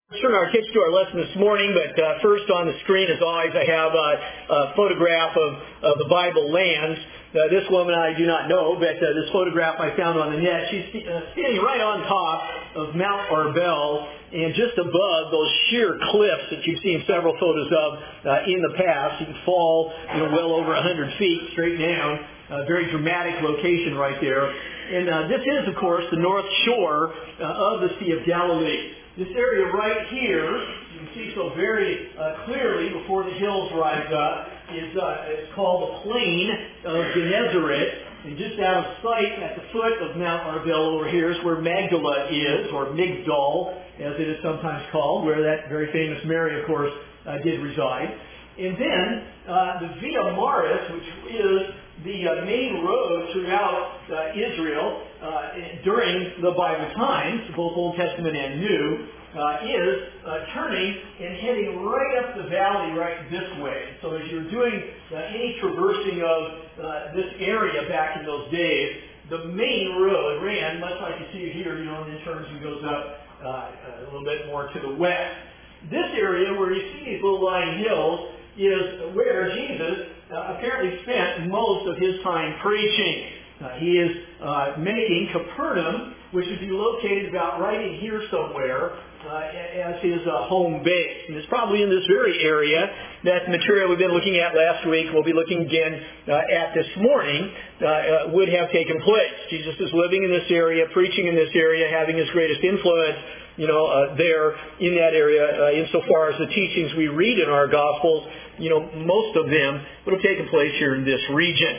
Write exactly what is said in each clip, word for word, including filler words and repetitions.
Turn our attention to our lesson this morning, but uh, first on the screen, as always, I have a, a photograph of, of the Bible lands. Uh, this woman I do not know, but uh, this photograph I found on the net. She's uh, standing right on top of Mount Arbel, and just above those sheer cliffs that you've seen several photos of uh, in the past. You can fall, you know, well over one hundred feet straight down. A very dramatic location right there. And uh, this is, of course, the north shore uh, of the Sea of Galilee. This area right here, you can see so very uh, clearly before the hills rise up, is uh, it's called the Plain of Gennesaret. And just out of sight at the foot of Mount Arbel over here is where Magdala is, or Migdal, as it is sometimes called, where that very famous Mary, of course, uh, did reside. And then uh, the Via Maris, which is the uh, main road throughout uh, Israel uh, during the Bible times, both Old Testament and New, uh, is uh, turning and heading right up the valley right this way. So as you're doing uh, any traversing of uh, this area back in those days, the main road ran, much like you see here, you know, in terms of goes up uh, a little bit more to the west. This area where you see these little lying hills is where Jesus uh, apparently spent most of his time preaching. Uh, he is uh, making Capernaum, which would be located about right in here somewhere, uh, as his uh, home base. And it's probably in this very area that the material we've been looking at last week, we'll be looking again uh, at this morning, uh, uh, would have taken place. Jesus is living in this area, preaching in this area, having his greatest influence, you know, uh, there in that area, uh, insofar as the teachings we read in our Gospels, you know, most of them would have taken place here in this region.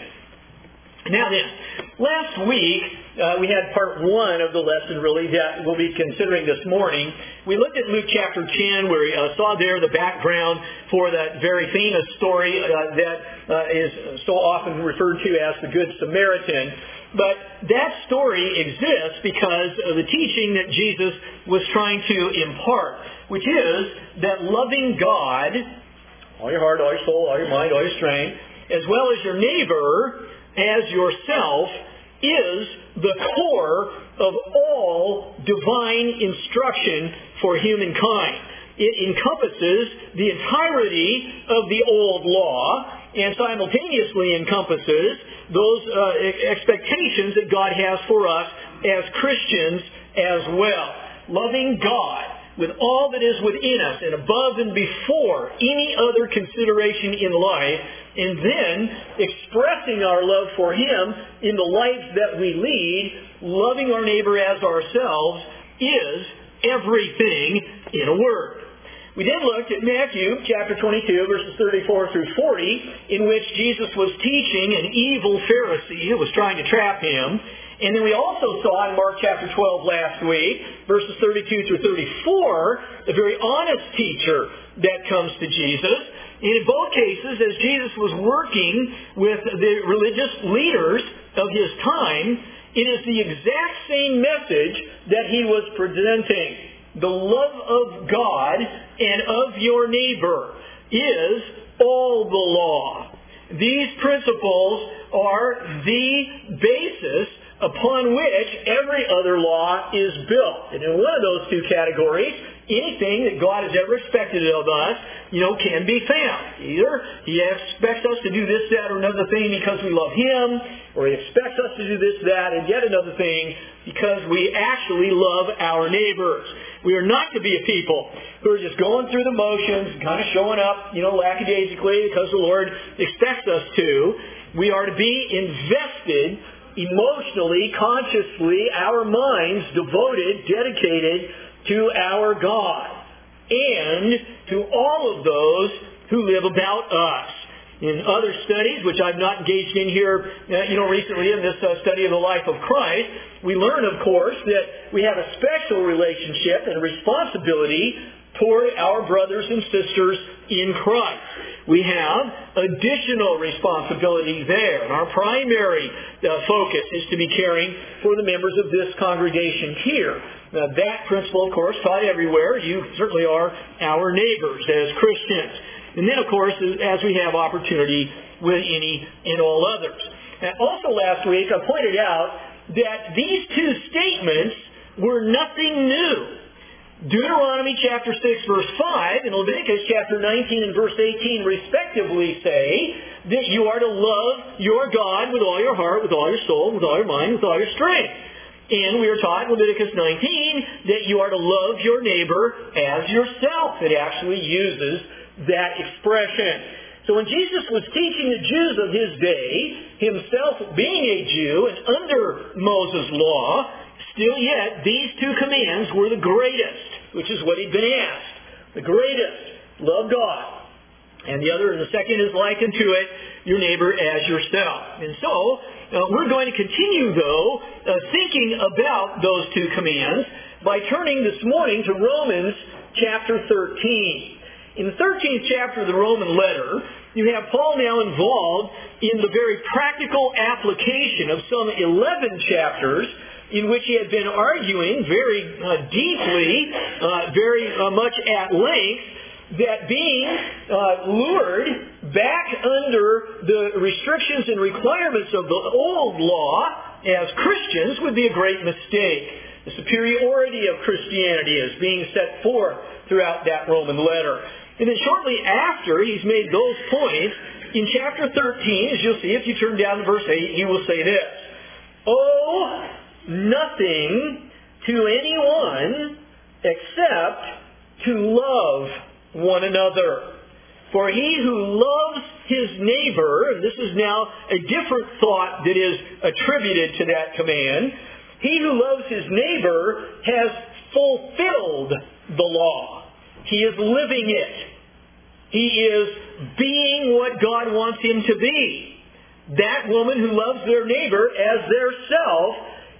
Now then, last week, uh, we had part one of the lesson, really, that we'll be considering this morning. We looked at Luke chapter ten, where we uh, saw there the background for that very famous story uh, that uh, is so often referred to as the Good Samaritan. But that story exists because of the teaching that Jesus was trying to impart, which is that loving God, all your heart, all your soul, all your mind, all your strength, as well as your neighbor as yourself, is the core of all divine instruction for humankind. It encompasses the entirety of the old law and simultaneously encompasses those uh, expectations that God has for us as Christians as well. Loving God with all that is within us and above and before any other consideration in life, and then expressing our love for Him in the life that we lead, loving our neighbor as ourselves, is everything in a word. We then looked at Matthew chapter twenty-two, verses thirty-four through forty, in which Jesus was teaching an evil Pharisee who was trying to trap him. And then we also saw in Mark chapter twelve last week, verses thirty-two through thirty-four, a very honest teacher that comes to Jesus. And in both cases, as Jesus was working with the religious leaders of his time, it is the exact same message that he was presenting. The love of God and of your neighbor is all the law. These principles are the basis upon which every other law is built. And in one of those two categories, anything that God has ever expected of us, you know, can be found. Either He expects us to do this, that, or another thing because we love Him, or He expects us to do this, that, and yet another thing because we actually love our neighbors. We are not to be a people who are just going through the motions, kind of showing up, you know, lackadaisically because the Lord expects us to. We are to be invested emotionally, consciously, our minds devoted, dedicated to our God and to all of those who live about us. In other studies, which I've not engaged in here, uh, you know, recently in this uh, study of the life of Christ, we learn, of course, that we have a special relationship and responsibility toward our brothers and sisters in Christ. We have additional responsibility there. And our primary uh, focus is to be caring for the members of this congregation here. Now, that principle, of course, taught everywhere. You certainly are our neighbors as Christians. And then, of course, as we have opportunity with any and all others. And also last week, I pointed out that these two statements were nothing new. Deuteronomy chapter six, verse five, and Leviticus chapter nineteen and verse eighteen respectively say that you are to love your God with all your heart, with all your soul, with all your mind, with all your strength. And we are taught in Leviticus nineteen that you are to love your neighbor as yourself. It actually uses that expression. So when Jesus was teaching the Jews of his day, himself being a Jew and under Moses' law, still yet these two commands were the greatest, which is what he'd been asked. The greatest, love God. And the other, and the second is likened to it, your neighbor as yourself. And so, uh, we're going to continue, though, uh, thinking about those two commands by turning this morning to Romans chapter thirteen. In the thirteenth chapter of the Roman letter, you have Paul now involved in the very practical application of some eleven chapters in which he had been arguing very uh, deeply, uh, very uh, much at length, that being uh, lured back under the restrictions and requirements of the old law as Christians would be a great mistake. The superiority of Christianity is being set forth throughout that Roman letter. And then shortly after he's made those points, in chapter thirteen, as you'll see if you turn down to verse eight, he will say this, "Owe nothing to anyone except to love one another. For he who loves his neighbor," and this is now a different thought that is attributed to that command, "he who loves his neighbor has fulfilled the law." He is living it. He is being what God wants him to be. That woman who loves their neighbor as their self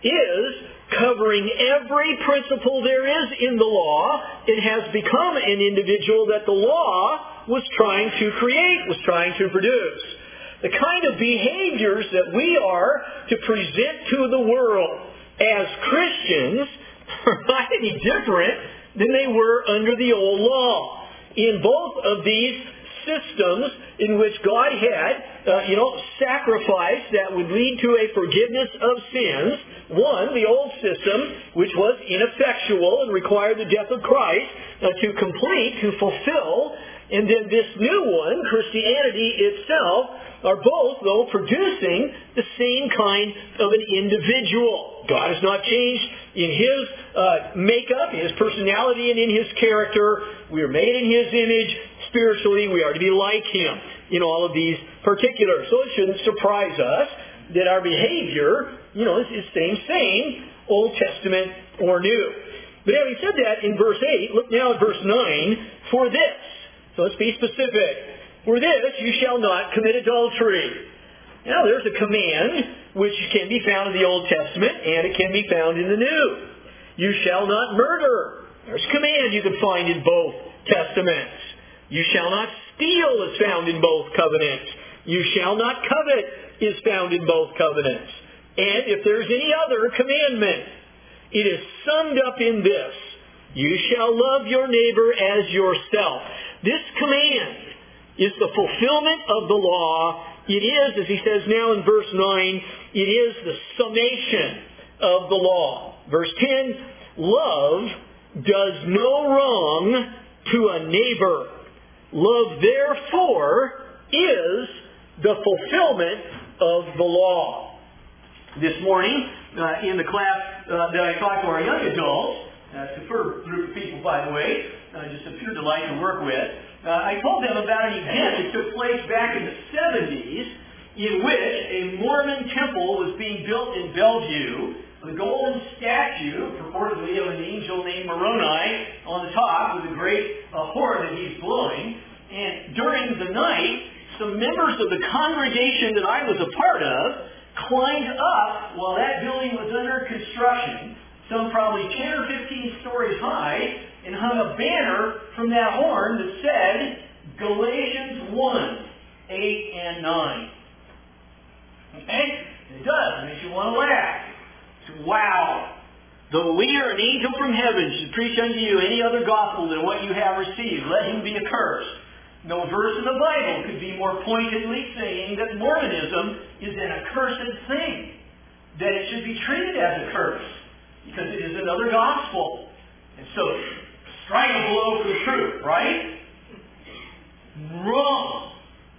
is covering every principle there is in the law. It has become an individual that the law was trying to create, was trying to produce. The kind of behaviors that we are to present to the world as Christians are not any different than they were under the old law. In both of these systems in which God had, uh, you know, sacrifice that would lead to a forgiveness of sins. One, the old system, which was ineffectual and required the death of Christ uh, to complete, to fulfill. And then this new one, Christianity itself, are both, though, producing the same kind of an individual. God has not changed in His uh, makeup, His personality, and in His character. We are made in His image. Spiritually, we are to be like Him in all of these particulars. So it shouldn't surprise us that our behavior, you know, is the same, same, Old Testament or New. But having said that, in verse eight, look now at verse nine, "For this," so let's be specific, "for this you shall not commit adultery." Now there's a command which can be found in the Old Testament and it can be found in the New. "You shall not murder." There's a command you can find in both Testaments. "You shall not steal" is found in both covenants. "You shall not covet" is found in both covenants. And if there's any other commandment, it is summed up in this: "You shall love your neighbor as yourself." This command is the fulfillment of the law. It is, as he says now in verse nine, it is the summation of the law. Verse ten, "Love does no wrong to a neighbor. Love, therefore, is the fulfillment of the law." This morning, uh, in the class uh, that I taught to our young adults, uh, it's a superb group of people, by the way, uh, just a pure delight to work with, uh, I told them about an event that took place back in the seventies in which a Mormon temple was being built in Bellevue. The golden statue, purportedly of an angel named Moroni, on the top with a great uh, horn that he's blowing. And during the night, some members of the congregation that I was a part of climbed up while that building was under construction, some probably ten or fifteen stories high, and hung a banner from that horn that said Galatians one, eight and nine. Okay? It does. It makes you want to laugh. Wow! "Though we are an angel from heaven should preach unto you any other gospel than what you have received, let him be accursed." No verse in the Bible could be more pointedly saying that Mormonism is an accursed thing, that it should be treated as a curse, because it is another gospel. And so, strike a blow for the truth, right? Wrong.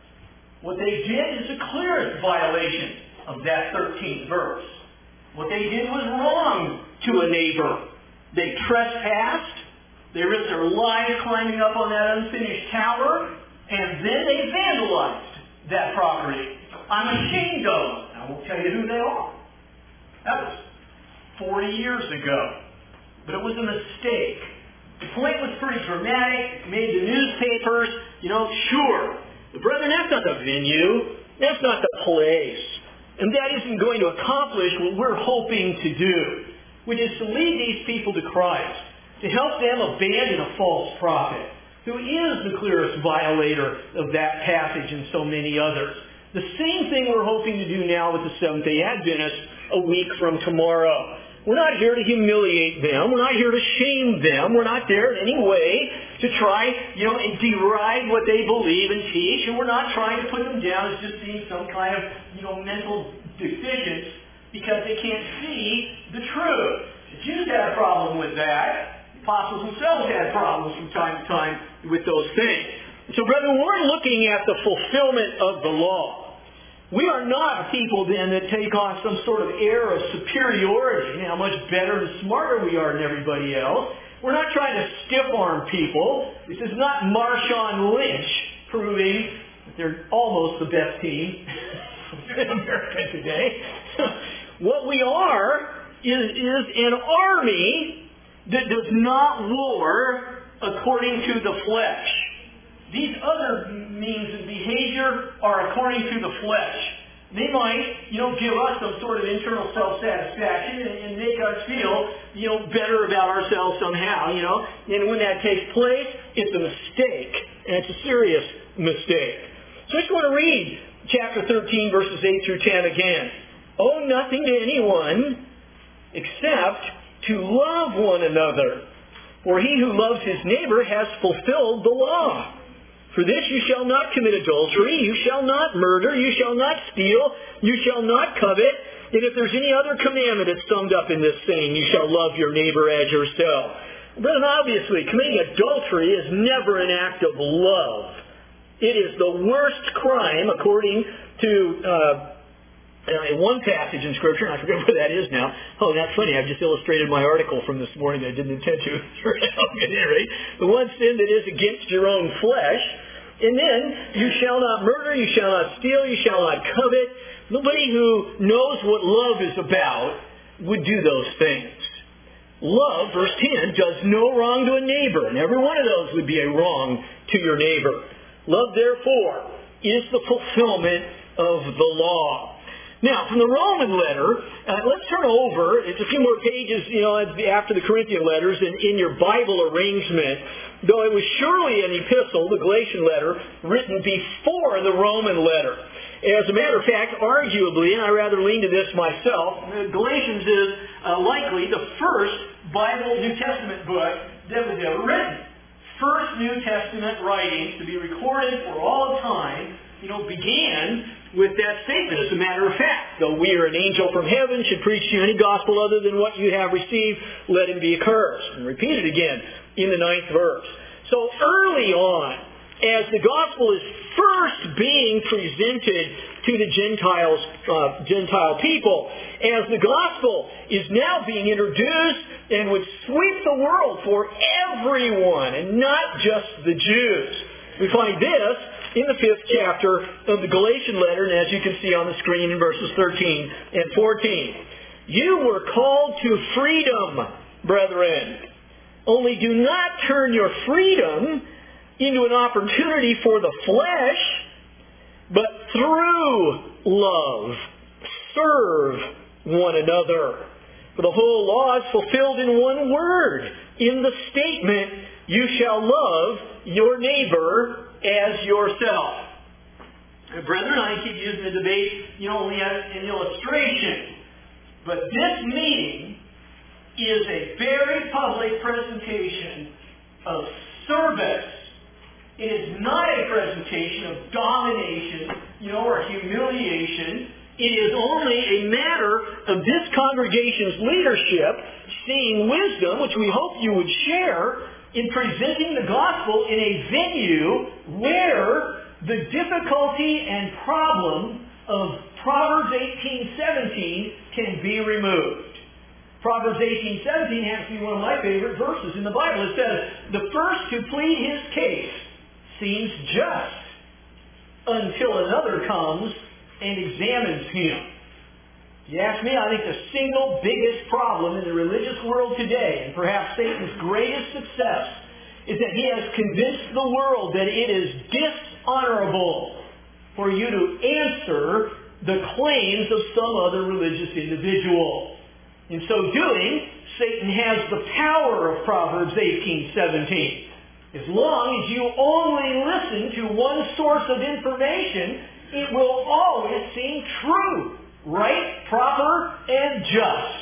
What they did is the clearest violation of that thirteenth verse. What they did was wrong to a neighbor. They trespassed. They risked their lives climbing up on that unfinished tower. And then they vandalized that property. I'm ashamed of them. I won't tell you who they are. That was forty years ago. But it was a mistake. The point was pretty dramatic. It made the newspapers, you know, sure. But brethren, that's not the venue. That's not the place. And that isn't going to accomplish what we're hoping to do, which is to lead these people to Christ, to help them abandon a false prophet, who is the clearest violator of that passage and so many others. The same thing we're hoping to do now with the Seventh-day Adventists a week from tomorrow. We're not here to humiliate them. We're not here to shame them. We're not there in any way to try, you know, and deride what they believe and teach. And we're not trying to put them down as just being some kind of, you know, mental deficiency because they can't see the truth. The Jews had a problem with that. The apostles themselves had problems from time to time with those things. So, brethren, we're looking at the fulfillment of the law. We are not people then that take on some sort of air of superiority, how much better and smarter we are than everybody else. We're not trying to stiff-arm people. This is not Marshawn Lynch proving that they're almost the best team in America today. What we are is, is an army that does not war according to the flesh. These other means of behavior are according to the flesh. They might, you know, give us some sort of internal self-satisfaction and, and make us feel, you know, better about ourselves somehow, you know. And when that takes place, it's a mistake. And it's a serious mistake. So I just want to read chapter thirteen, verses eight through ten again. Owe nothing to anyone except to love one another. For he who loves his neighbor has fulfilled the law. For this you shall not commit adultery, you shall not murder, you shall not steal, you shall not covet, and if there's any other commandment that's summed up in this saying, you shall love your neighbor as yourself. Then obviously, committing adultery is never an act of love. It is the worst crime according to uh, in one passage in Scripture, and I forget where that is now. Oh, that's funny. I've just illustrated my article from this morning that I didn't intend to. At any rate, the one sin that is against your own flesh. And then, you shall not murder, you shall not steal, you shall not covet. Nobody who knows what love is about would do those things. Love, verse ten, does no wrong to a neighbor, and every one of those would be a wrong to your neighbor. Love, therefore, is the fulfillment of the law. Now, from the Roman letter, uh, let's turn over. It's a few more pages, you know, after the Corinthian letters in, in your Bible arrangement. Though it was surely an epistle, the Galatian letter, written before the Roman letter. As a matter of fact, arguably, and I rather lean to this myself, Galatians is uh, likely the first Bible New Testament book that was ever written. First New Testament writings to be recorded for all time, you know, began with that statement. As a matter of fact, though we are an angel from heaven should preach to you any gospel other than what you have received, let him be accursed. And repeat it again in the ninth verse. So early on, as the gospel is first being presented to the Gentiles, uh, Gentile people, as the gospel is now being introduced and would sweep the world for everyone and not just the Jews. We find this in the fifth chapter of the Galatian letter, and as you can see on the screen in verses thirteen and fourteen. You were called to freedom, brethren. Only do not turn your freedom into an opportunity for the flesh, but through love serve one another. For the whole law is fulfilled in one word, in the statement, you shall love your neighbor as yourself. And brethren, I keep using the debate, you know, only as an illustration. But this meeting is a very public presentation of service. It is not a presentation of domination, you know, or humiliation. It is only a matter of this congregation's leadership seeing wisdom, which we hope you would share, in presenting the gospel in a venue where the difficulty and problem of Proverbs eighteen seventeen can be removed. Proverbs eighteen seventeen happens to be one of my favorite verses in the Bible. It says, "The first to plead his case seems just until another comes and examines him." You ask me, I think the single biggest problem in the religious world today, and perhaps Satan's greatest success, is that he has convinced the world that it is dishonorable for you to answer the claims of some other religious individual. In so doing, Satan has the power of Proverbs eighteen seventeen. As long as you only listen to one source of information, it will always seem true, right, proper, and just.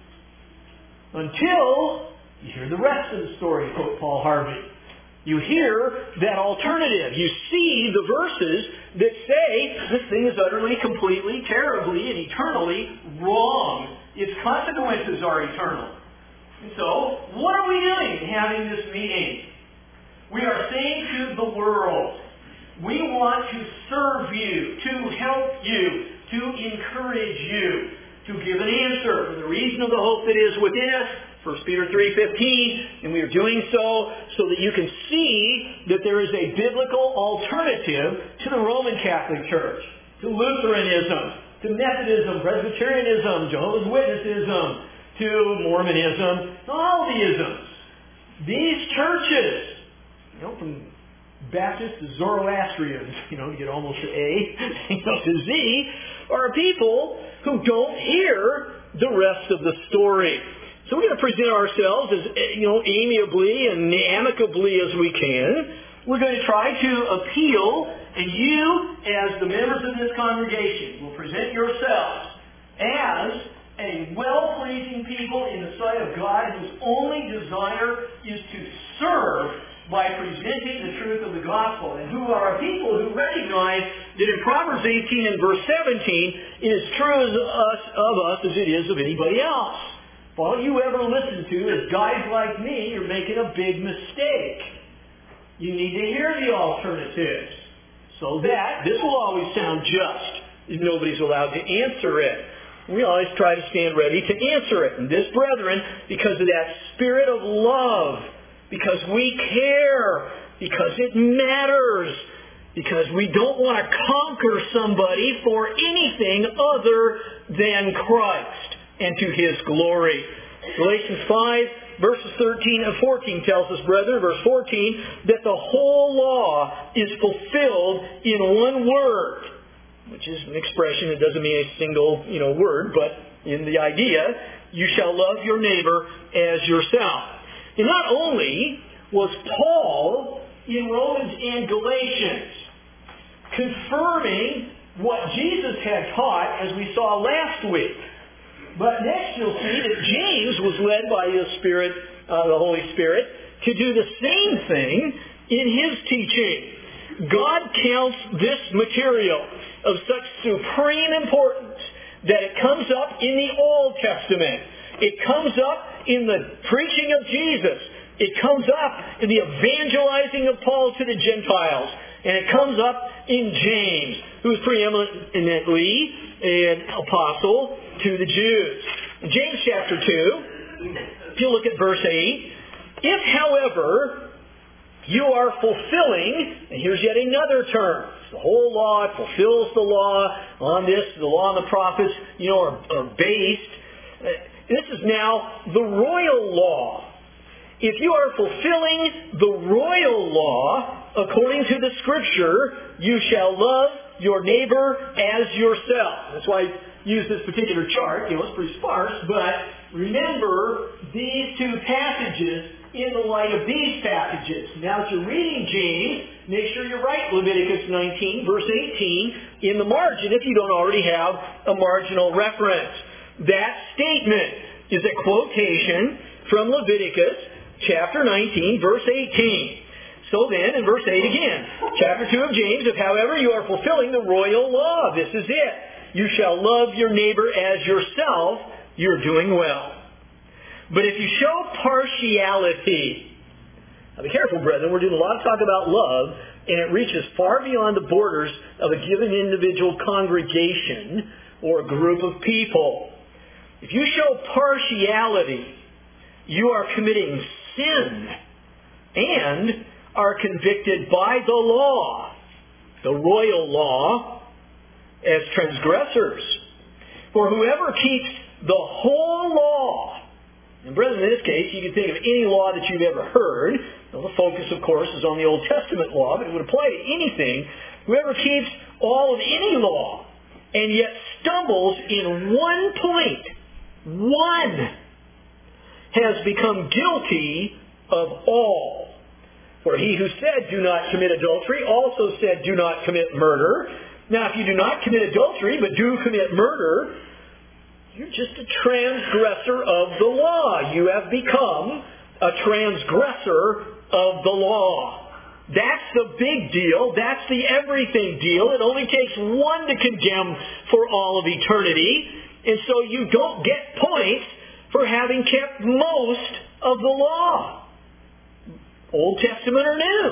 Until you hear the rest of the story, quote Paul Harvey. You hear that alternative. You see the verses that say this thing is utterly, completely, terribly, and eternally wrong. Its consequences are eternal. And so, what are we doing having this meeting? We are saying to the world, we want to serve you, to help you, to encourage you, to give an answer for the reason of the hope that is within us, First Peter three fifteen, and we are doing so so that you can see that there is a biblical alternative to the Roman Catholic Church, to Lutheranism, to Methodism, Presbyterianism, Jehovah's Witnessism, to Mormonism, all the isms. These churches, you know, from Baptist to Zoroastrians, you know, you get almost to A, you know, to Z, are people who don't hear the rest of the story. So we're going to present ourselves as, you know, amiably and amicably as we can. We're going to try to appeal, and you, as the members of this congregation, will present yourselves as a well-pleasing people in the sight of God whose only desire is to serve by presenting the truth of the gospel, and who are a people who recognize that in Proverbs eighteen and verse seventeen, it is true as us, of us as it is of anybody else. If all you ever listen to is guys like me, you're making a big mistake. You need to hear the alternatives, so that this will always sound just if nobody's allowed to answer it. We always try to stand ready to answer it. And this, brethren, because of that spirit of love, because we care, because it matters, because we don't want to conquer somebody for anything other than Christ and to His glory. Galatians five, verses thirteen and fourteen tells us, brethren, verse fourteen, that the whole law is fulfilled in one word, which is an expression that doesn't mean a single, you know, word, but in the idea, you shall love your neighbor as yourself. And not only was Paul in Romans and Galatians confirming what Jesus had taught, as we saw last week, but next you'll see that James was led by the Spirit, uh, the Holy Spirit, to do the same thing in his teaching. God counts this material of such supreme importance that it comes up in the Old Testament. It comes up in the preaching of Jesus. It comes up in the evangelizing of Paul to the Gentiles. And it comes up in James, who is preeminently an apostle to the Jews. In James chapter two, if you look at verse eight, if, however, you are fulfilling, and here's yet another term, the whole law, it fulfills the law on this, the law and the prophets, you know, are, are based. This is now the royal law. If you are fulfilling the royal law, according to the Scripture, you shall love your neighbor as yourself. That's why I use this particular chart. You know, it's pretty sparse, but remember these two passages in the light of these passages. Now that you're reading James, make sure you write Leviticus nineteen, verse eighteen, in the margin if you don't already have a marginal reference. That statement is a quotation from Leviticus chapter nineteen, verse eighteen. So then, in verse eight again, chapter two of James, if however you are fulfilling the royal law, this is it. You shall love your neighbor as yourself, you're doing well. But if you show partiality, Now be careful, brethren. We're doing a lot of talk about love, and it reaches far beyond the borders of a given individual congregation or a group of people. If you show partiality, you are committing sin and are convicted by the law, the royal law, as transgressors. For whoever keeps the whole law, and brethren, in this case, you can think of any law that you've ever heard. Well, the focus, of course, is on the Old Testament law, but it would apply to anything. Whoever keeps all of any law and yet stumbles in one point, one, has become guilty of all. For he who said, do not commit adultery, also said, do not commit murder. Now, if you do not commit adultery, but do commit murder, you're just a transgressor of the law. You have become a transgressor of the law. That's the big deal. That's the everything deal. It only takes one to condemn for all of eternity. And so you don't get points for having kept most of the law, Old Testament or New.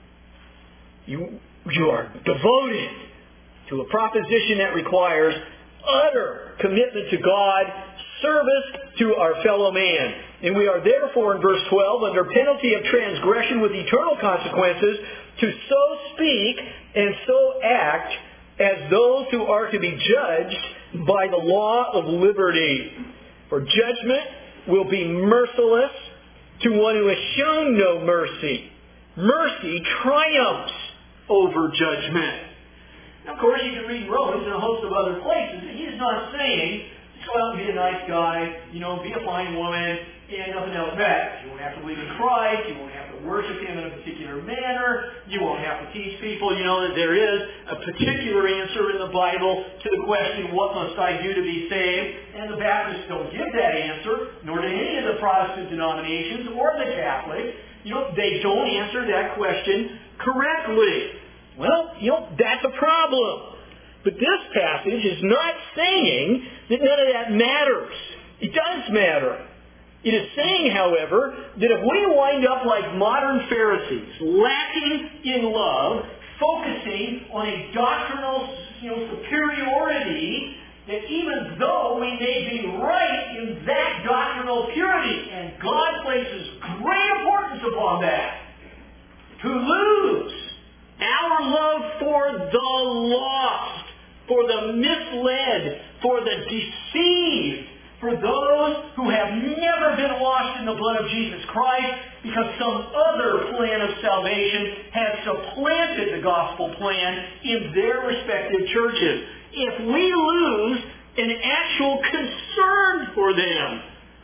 You, you are devoted to a proposition that requires utter commitment to God, service to our fellow man. And we are therefore, in verse twelve, under penalty of transgression with eternal consequences, to so speak and so act as those who are to be judged by the law of liberty. For judgment will be merciless to one who has shown no mercy. Mercy triumphs over judgment. Now, of course, you can read Romans and a host of other places. He's not saying, just go out and be a nice guy, you know, be a fine woman, and nothing else matters. You won't have to believe in Christ. You won't have to worship Him in a particular manner. You won't have to teach people, you know, that there is a particular answer in the Bible to the question, what must I do to be saved? And the Baptists don't give that answer, nor do any of the Protestant denominations or the Catholics. You know, they don't answer that question correctly. Well, you know, that's a problem. But this passage is not saying that none of that matters. It does matter. It is saying, however, that if we wind up like modern Pharisees, lacking in love, focusing on a doctrinal, you know, superiority, that even though we may be right in that doctrinal purity, and God places great importance upon that, to lose our love for the lost, for the misled, for the deceived, for those who have never been washed in the blood of Jesus Christ because some other plan of salvation has supplanted the gospel plan in their respective churches. If we lose an actual concern for them,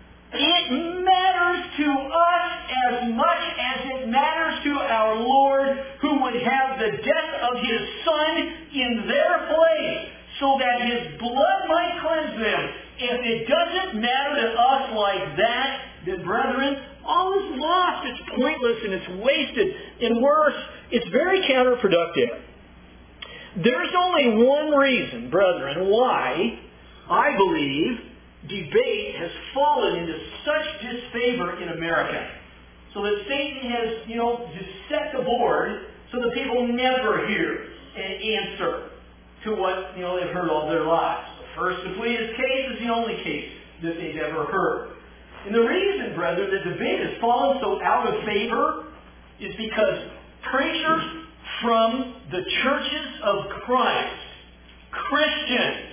it matters to us as much as it matters to our Lord, who would have the death of His Son in their place so that His blood might cleanse them. If it doesn't matter to us like that, then brethren, all is lost. It's pointless and it's wasted. And worse, it's very counterproductive. There's only one reason, brethren, why I believe debate has fallen into such disfavor in America. So that Satan has, you know, just set the board so that people never hear an answer to what, you know, they've heard all their lives. The first to plead his case is the only case that they've ever heard. And the reason, brethren, that debate has fallen so out of favor is because preachers from the churches of Christ, Christians,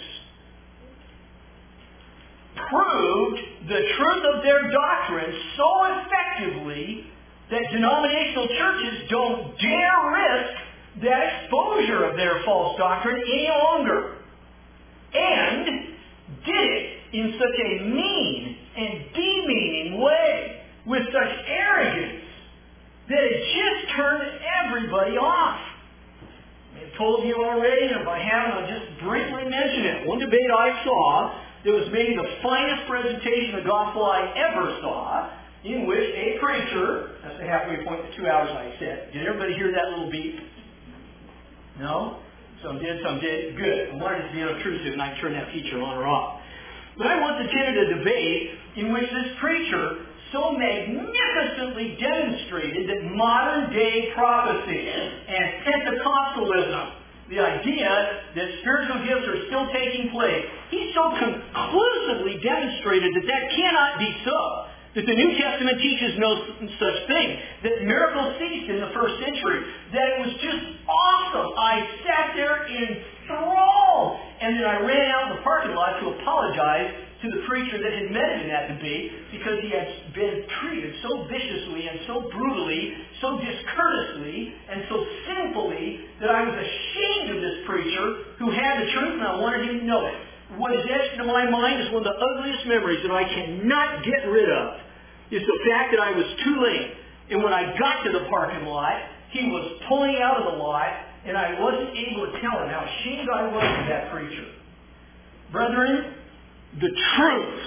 proved the truth of their doctrine so effectively that denominational churches don't dare risk that exposure of their false doctrine any longer. And did it in such a mean and demeaning way, with such arrogance, that it just turned everybody off. I've told you already, and if I haven't, I'll just briefly mention it. One debate I saw, it was maybe the finest presentation of the gospel I ever saw, in which a preacher, that's the halfway point, the two hours I said. Did everybody hear that little beep? No? Some did, some did. Good. I wanted it to be unobtrusive, and I can turn that feature on or off. But I once attended a debate in which this preacher so magnificently demonstrated that modern-day prophecy and Pentecostalism, the idea that spiritual gifts are still taking place, he so conclusively demonstrated that that cannot be so. That the New Testament teaches no such thing. That miracles ceased in the first century. That it was just awesome. I sat there enthralled. And then I ran out in the parking lot to apologize to the preacher that had met him in that debate because he had been treated so viciously and so brutally, so discourteously, and so sinfully that I was ashamed of this preacher who had the truth and I wanted him to know it. What is etched into my mind is one of the ugliest memories that I cannot get rid of is the fact that I was too late. And when I got to the parking lot, he was pulling out of the lot and I wasn't able to tell him how ashamed I was of that preacher. Brethren, the truth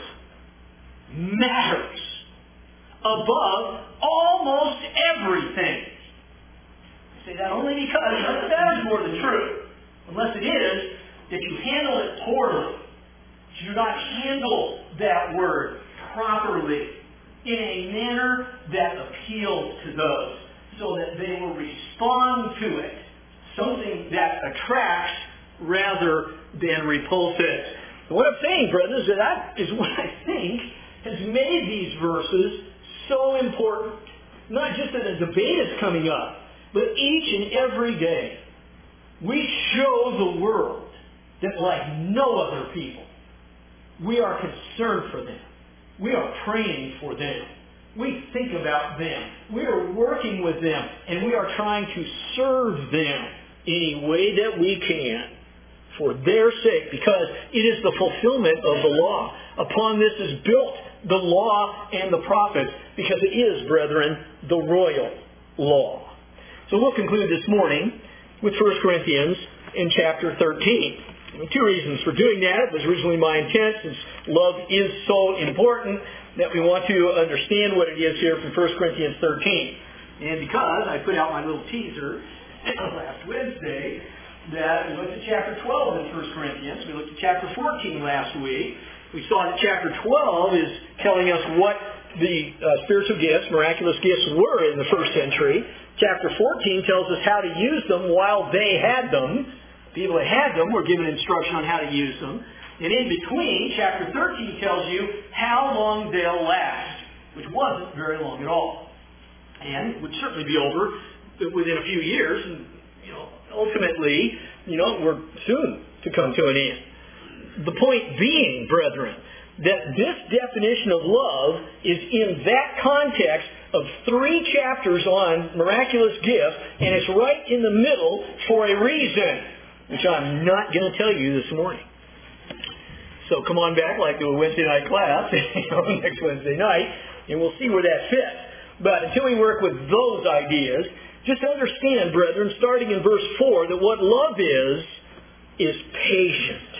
matters above almost everything. I say that only because nothing matters more than truth. Unless it is that you handle it poorly. You do not handle that word properly in a manner that appeals to those so that they will respond to it. Something that attracts rather than repulses. And what I'm saying, brothers, is that that is what I think has made these verses so important. Not just that a debate is coming up, but each and every day we show the world that like no other people, we are concerned for them. We are praying for them. We think about them. We are working with them. And we are trying to serve them any way that we can for their sake, because it is the fulfillment of the law. Upon this is built the law and the prophets, because it is, brethren, the royal law. So we'll conclude this morning with First Corinthians in chapter thirteen. Two reasons for doing that. It was originally my intent, since love is so important, that we want to understand what it is here from First Corinthians thirteen. And because I put out my little teaser last Wednesday, that we looked at chapter twelve in First Corinthians. We looked at chapter fourteen last week. We saw that chapter twelve is telling us what the uh, spiritual gifts, miraculous gifts, were in the first century. Chapter fourteen tells us how to use them while they had them. People that had them were given instruction on how to use them. And in between, chapter thirteen tells you how long they'll last, which wasn't very long at all. And would certainly be over within a few years. And, you know, ultimately, you know, we're soon to come to an end. The point being, brethren, that this definition of love is in that context of three chapters on miraculous gifts, and it's right in the middle for a reason, which I'm not going to tell you this morning. So come on back like the Wednesday night class next Wednesday night, and we'll see where that fits. But until we work with those ideas, just understand, brethren, starting in verse four, that what love is, is patient.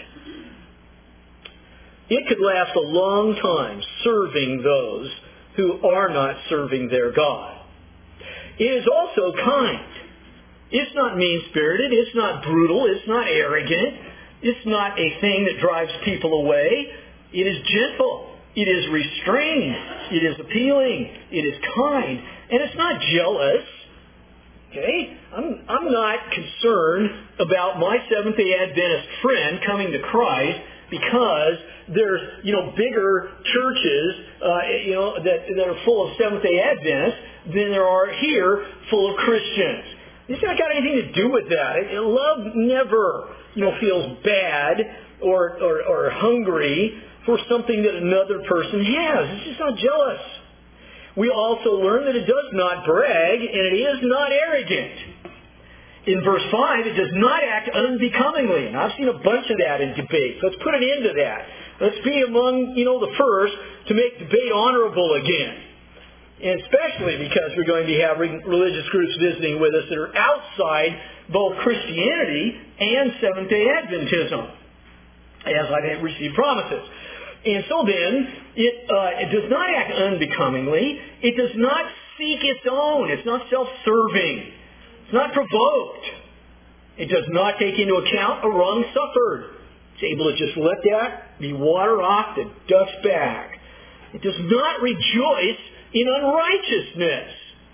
It could last a long time serving those who are not serving their God. It is also kind. It's not mean-spirited. It's not brutal. It's not arrogant. It's not a thing that drives people away. It is gentle. It is restrained. It is appealing. It is kind. And it's not jealous. Okay? I'm, I'm not concerned about my Seventh-day Adventist friend coming to Christ because there's, you know, bigger churches, uh, you know, that, that are full of Seventh-day Adventists than there are here full of Christians. It's not got anything to do with that. Love never, you know, feels bad or, or, or hungry for something that another person has. It's just not jealous. We also learn that it does not brag and it is not arrogant. In verse five, it does not act unbecomingly. And I've seen a bunch of that in debates. Let's put an end to that. Let's be among, you know, the first to make debate honorable again. And especially because we're going to have religious groups visiting with us that are outside both Christianity and Seventh-day Adventism, as I've received promises. And so then, it, uh, it does not act unbecomingly. It does not seek its own. It's not self-serving. It's not provoked. It does not take into account a wrong suffered. It's able to just let that be water off the duck's back. It does not rejoice in unrighteousness,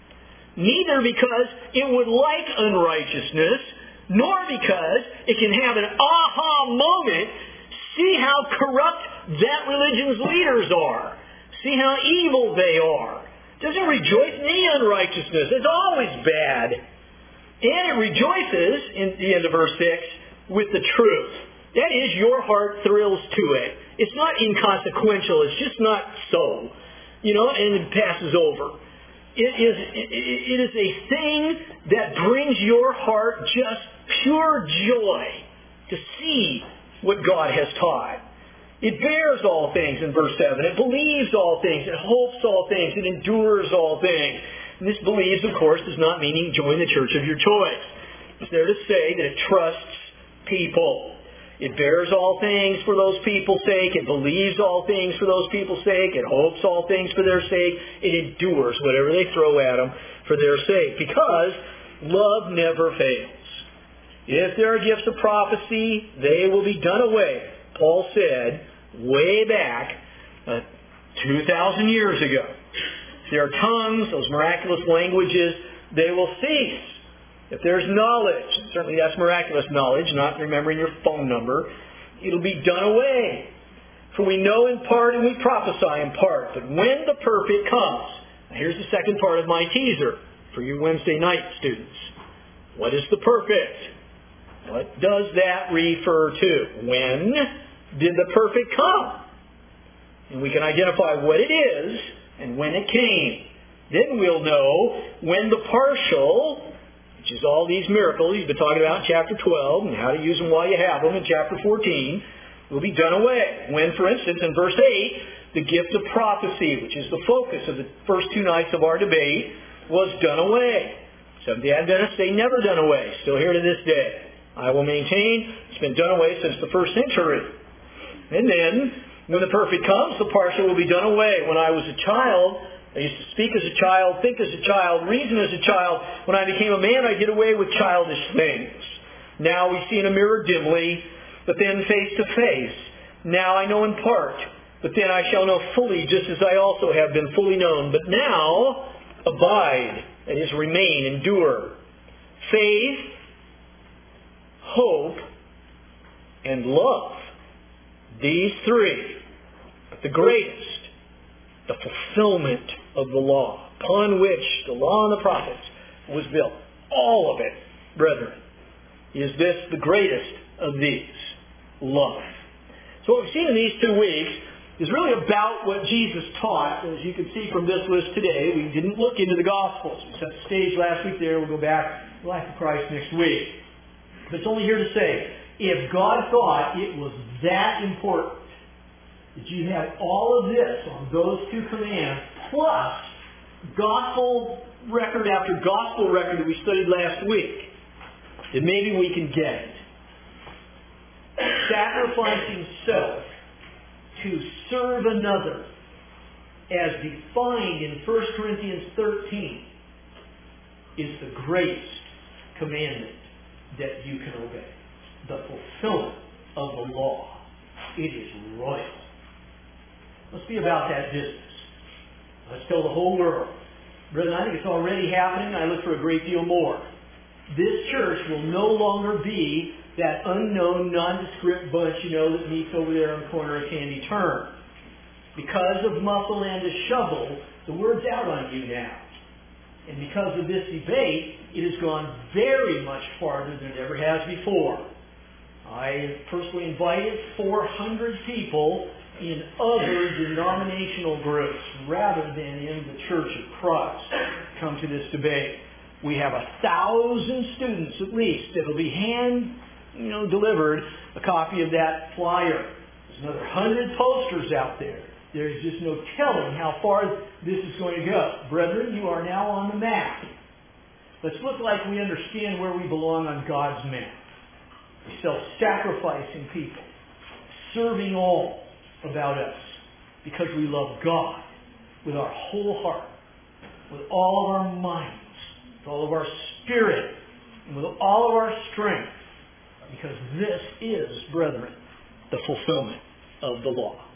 neither because it would like unrighteousness, nor because it can have an aha moment, see how corrupt that religion's leaders are, see how evil they are. It doesn't rejoice in any unrighteousness. It's always bad. And it rejoices, in the end of verse six, with the truth. That is, your heart thrills to it. It's not inconsequential. It's just not so. You know, and it passes over. It is, it, it is a thing that brings your heart just pure joy to see what God has taught. It bears all things in verse seven. It believes all things. It hopes all things. It endures all things. And this believes, of course, does not mean you can join the church of your choice. It's there to say that it trusts people. It bears all things for those people's sake. It believes all things for those people's sake. It hopes all things for their sake. It endures whatever they throw at them for their sake. Because love never fails. If there are gifts of prophecy, they will be done away. Paul said way back uh, two thousand years ago. If there are tongues, those miraculous languages, they will cease. If there's knowledge, certainly that's miraculous knowledge, not remembering your phone number, it'll be done away. For we know in part and we prophesy in part. But when the perfect comes, now here's the second part of my teaser for you Wednesday night students. What is the perfect? What does that refer to? When did the perfect come? And we can identify what it is and when it came. Then we'll know when the partial, which is all these miracles you've been talking about in chapter twelve and how to use them while you have them in chapter fourteen, will be done away. When, for instance, in verse eight, the gift of prophecy, which is the focus of the first two nights of our debate, was done away. Seventh-day Adventists say never done away. Still here to this day. I will maintain it's been done away since the first century. And then, when the perfect comes, the partial will be done away. When I was a child, I used to speak as a child, think as a child, reason as a child. When I became a man, I did away with childish things. Now we see in a mirror dimly, but then face to face. Now I know in part, but then I shall know fully, just as I also have been fully known. But now, abide, that is, remain, endure. Faith, hope, and love. These three, but the greatest, the fulfillment of the law, upon which the law and the prophets was built. All of it, brethren, is this the greatest of these? Love. So what we've seen in these two weeks is really about what Jesus taught. As you can see from this list today, we didn't look into the Gospels. We set the stage last week there. We'll go back to the life of Christ next week. But it's only here to say, if God thought it was that important that you had all of this on those two commands, plus gospel record after gospel record that we studied last week, then maybe we can get it. Sacrificing self to serve another, as defined in First Corinthians thirteen, is the greatest commandment that you can obey. The fulfillment of the law. It is royal. Let's be about that business. Let's tell the whole world. Brethren, I think it's already happening. I look for a great deal more. This church will no longer be that unknown, nondescript bunch, you know, that meets over there on the corner of Candy Turn. Because of muffle and a shovel, the word's out on you now. And because of this debate, it has gone very much farther than it ever has before. I personally invited four hundred people in other denominational groups rather than in the Church of Christ come to this debate. We have a thousand students at least that will be hand, you know, delivered a copy of that flyer. There's another hundred posters out there. There's just no telling how far this is going to go. Brethren, you are now on the map. Let's look like we understand where we belong on God's map. Self-sacrificing people, serving all about us, because we love God with our whole heart, with all of our minds, with all of our spirit, and with all of our strength, because this is, brethren, the fulfillment of the law.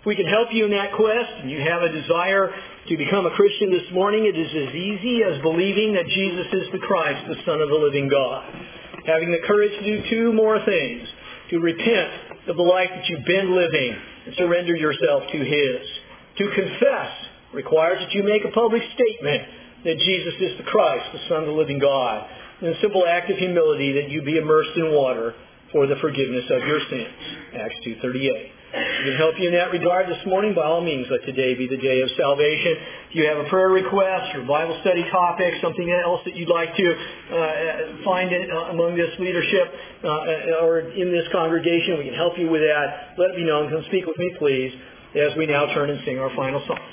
If we can help you in that quest and you have a desire to become a Christian this morning, it is as easy as believing that Jesus is the Christ, the Son of the living God. Having the courage to do two more things. To repent of the life that you've been living and surrender yourself to His. To confess requires that you make a public statement that Jesus is the Christ, the Son of the living God. And a simple act of humility that you be immersed in water for the forgiveness of your sins. Acts two thirty-eight. We can help you in that regard this morning. By all means, let today be the day of salvation. If you have a prayer request or Bible study topic, something else that you'd like to uh, find in, uh, among this leadership uh, or in this congregation, we can help you with that. Let me know and come speak with me, please, as we now turn and sing our final song.